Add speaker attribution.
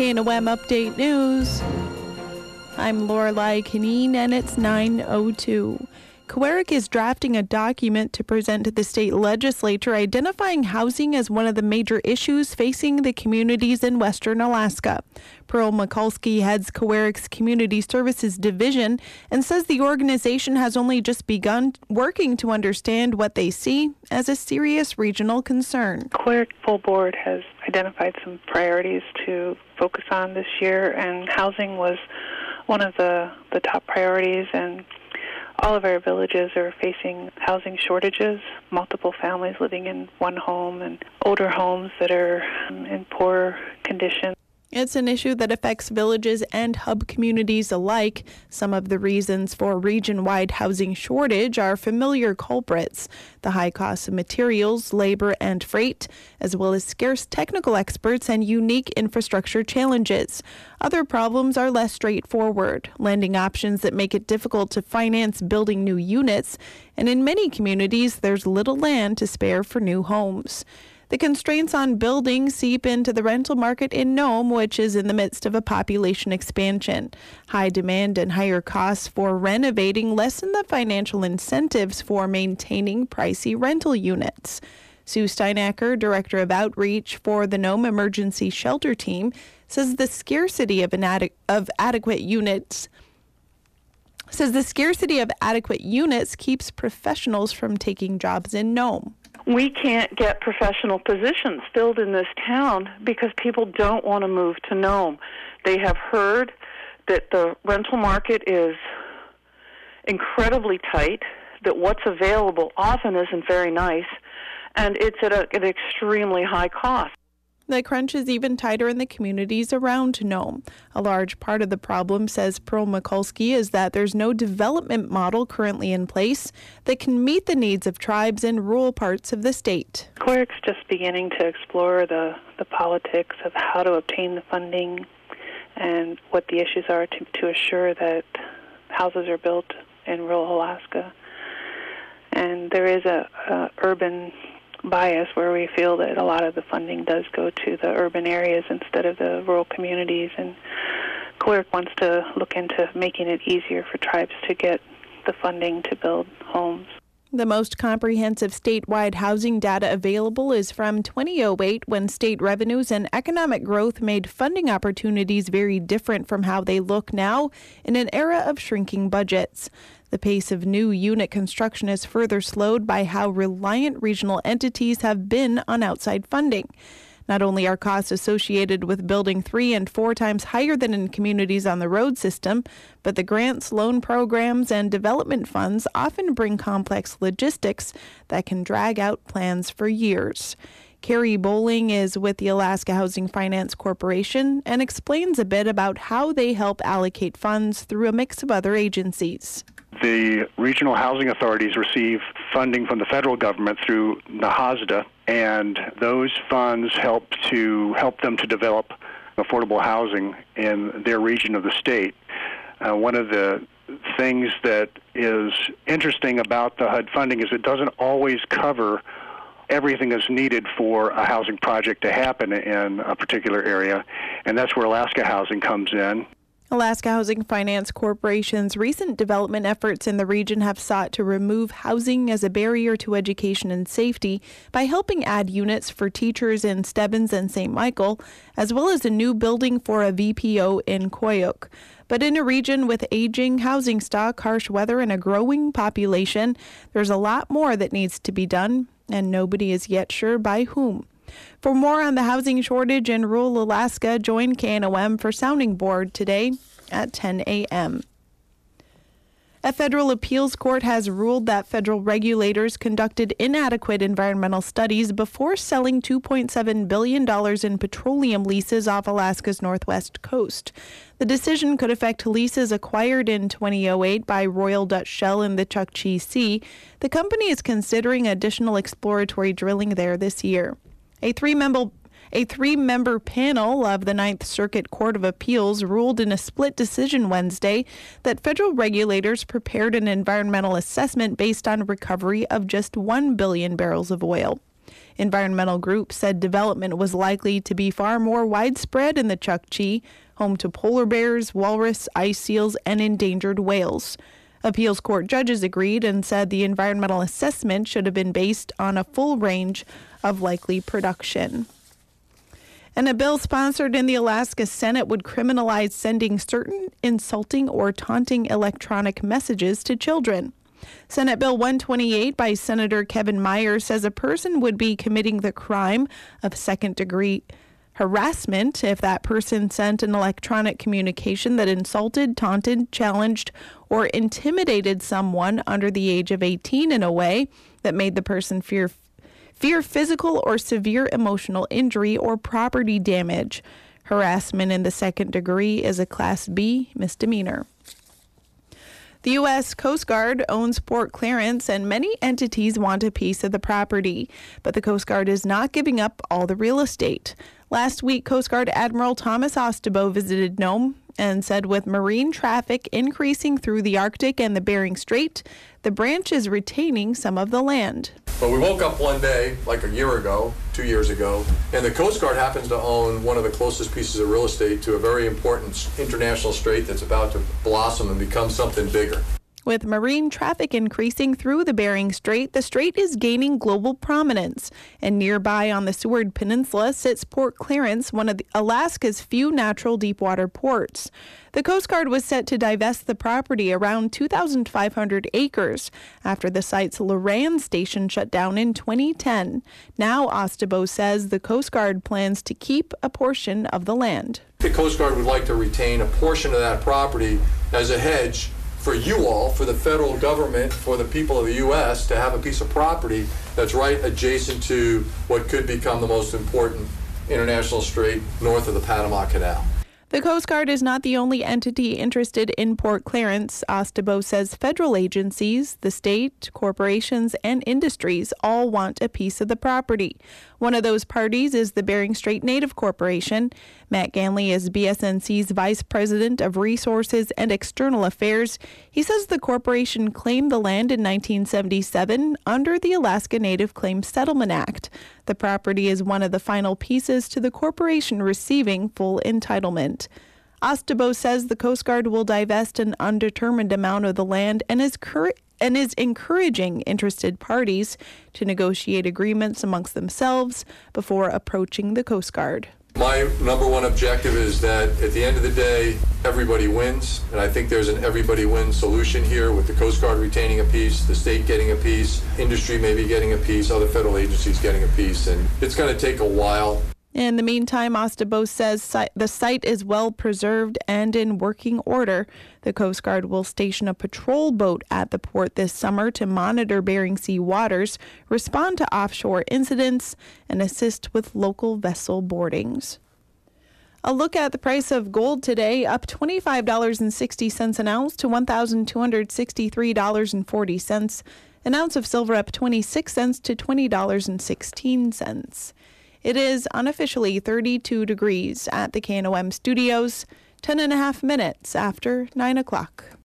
Speaker 1: KNOM Update News. I'm Lorelei Canine, and it's 9:02. Cowareck is drafting a document to present to the state legislature identifying housing as one of the major issues facing the communities in western Alaska. Pearl Mikulski heads Cowareck's Community Services Division and says the organization has only just begun working to understand what they see as a serious regional concern.
Speaker 2: Cowareck Full Board has identified some priorities to focus on this year, and housing was one of the top priorities, and all of our villages are facing housing shortages, multiple families living in one home and older homes that are in poor condition.
Speaker 1: It's an issue that affects villages and hub communities alike. Some of the reasons for region-wide housing shortage are familiar culprits: the high cost of materials, labor, and freight, as well as scarce technical experts and unique infrastructure challenges. Other problems are less straightforward: lending options that make it difficult to finance building new units, and in many communities, there's little land to spare for new homes. The constraints on building seep into the rental market in Nome, which is in the midst of a population expansion. High demand and higher costs for renovating lessen the financial incentives for maintaining pricey rental units. Sue Steinacker, Director of Outreach for the Nome Emergency Shelter Team, says the scarcity of adequate units keeps professionals from taking jobs in Nome.
Speaker 3: We can't get professional positions filled in this town because people don't want to move to Nome. They have heard that the rental market is incredibly tight, that what's available often isn't very nice, and it's at an extremely high cost.
Speaker 1: The crunch is even tighter in the communities around Nome. A large part of the problem, says Pearl Mikulski, is that there's no development model currently in place that can meet the needs of tribes in rural parts of the state.
Speaker 2: Cowareck's just beginning to explore the politics of how to obtain the funding and what the issues are to assure that houses are built in rural Alaska. And there is a urban bias where we feel that a lot of the funding does go to the urban areas instead of the rural communities, and Cowareck wants to look into making it easier for tribes to get the funding to build homes.
Speaker 1: The most comprehensive statewide housing data available is from 2008, when state revenues and economic growth made funding opportunities very different from how they look now in an era of shrinking budgets. The pace of new unit construction is further slowed by how reliant regional entities have been on outside funding. Not only are costs associated with building 3 and 4 times higher than in communities on the road system, but the grants, loan programs, and development funds often bring complex logistics that can drag out plans for years. Carrie Bowling is with the Alaska Housing Finance Corporation and explains a bit about how they help allocate funds through a mix of other agencies.
Speaker 4: The regional housing authorities receive funding from the federal government through NAHASDA, and those funds help them to develop affordable housing in their region of the state. One of the things that is interesting about the HUD funding is it doesn't always cover everything that's needed for a housing project to happen in a particular area, and that's where Alaska Housing comes in.
Speaker 1: Alaska Housing Finance Corporation's recent development efforts in the region have sought to remove housing as a barrier to education and safety by helping add units for teachers in Stebbins and St. Michael, as well as a new building for a VPO in Koyuk. But in a region with aging housing stock, harsh weather, and a growing population, there's a lot more that needs to be done, and nobody is yet sure by whom. For more on the housing shortage in rural Alaska, join KNOM for Sounding Board today at 10 a.m. A federal appeals court has ruled that federal regulators conducted inadequate environmental studies before selling $2.7 billion in petroleum leases off Alaska's northwest coast. The decision could affect leases acquired in 2008 by Royal Dutch Shell in the Chukchi Sea. The company is considering additional exploratory drilling there this year. A three-member panel of the Ninth Circuit Court of Appeals ruled in a split decision Wednesday that federal regulators prepared an environmental assessment based on recovery of just 1 billion barrels of oil. Environmental groups said development was likely to be far more widespread in the Chukchi, home to polar bears, walrus, ice seals, and endangered whales. Appeals court judges agreed and said the environmental assessment should have been based on a full range of likely production. And a bill sponsored in the Alaska Senate would criminalize sending certain insulting or taunting electronic messages to children. Senate Bill 128 by Senator Kevin Meyer says a person would be committing the crime of second-degree harassment if that person sent an electronic communication that insulted, taunted, challenged, or intimidated someone under the age of 18 in a way that made the person fear physical or severe emotional injury or property damage. Harassment in the second degree is a Class B misdemeanor. The U.S. Coast Guard owns Port Clarence, and many entities want a piece of the property, but the Coast Guard is not giving up all the real estate. Last week, Coast Guard Admiral Thomas Ostabo visited Nome and said with marine traffic increasing through the Arctic and the Bering Strait, the branch is retaining some of the land.
Speaker 5: But we woke up one day, like a year ago, 2 years ago, and the Coast Guard happens to own one of the closest pieces of real estate to a very important international strait that's about to blossom and become something bigger.
Speaker 1: With marine traffic increasing through the Bering Strait, the strait is gaining global prominence. And nearby on the Seward Peninsula sits Port Clarence, one of Alaska's few natural deepwater ports. The Coast Guard was set to divest the property around 2,500 acres after the site's Loran station shut down in 2010. Now, Ostabo says the Coast Guard plans to keep a portion of the land.
Speaker 5: The Coast Guard would like to retain a portion of that property as a hedge for you all, for the federal government, for the people of the U.S. to have a piece of property that's right adjacent to what could become the most important international strait north of the Panama Canal.
Speaker 1: The Coast Guard is not the only entity interested in Port Clarence. Ostabo says federal agencies, the state, corporations, and industries all want a piece of the property. One of those parties is the Bering Strait Native Corporation. Matt Ganley is BSNC's Vice President of Resources and External Affairs. He says the corporation claimed the land in 1977 under the Alaska Native Claims Settlement Act. The property is one of the final pieces to the corporation receiving full entitlement. Ostabo says the Coast Guard will divest an undetermined amount of the land and is encouraging interested parties to negotiate agreements amongst themselves before approaching the Coast Guard.
Speaker 5: My number one objective is that at the end of the day, everybody wins, and I think there's an everybody wins solution here with the Coast Guard retaining a piece, the state getting a piece, industry maybe getting a piece, other federal agencies getting a piece, and it's going to take a while.
Speaker 1: In the meantime, Ostabo says the site is well preserved and in working order. The Coast Guard will station a patrol boat at the port this summer to monitor Bering Sea waters, respond to offshore incidents, and assist with local vessel boardings. A look at the price of gold today, up $25.60 an ounce to $1,263.40. An ounce of silver up 26 cents to $20.16. It is unofficially 32 degrees at the KNOM studios, 10 and a half minutes after 9 o'clock.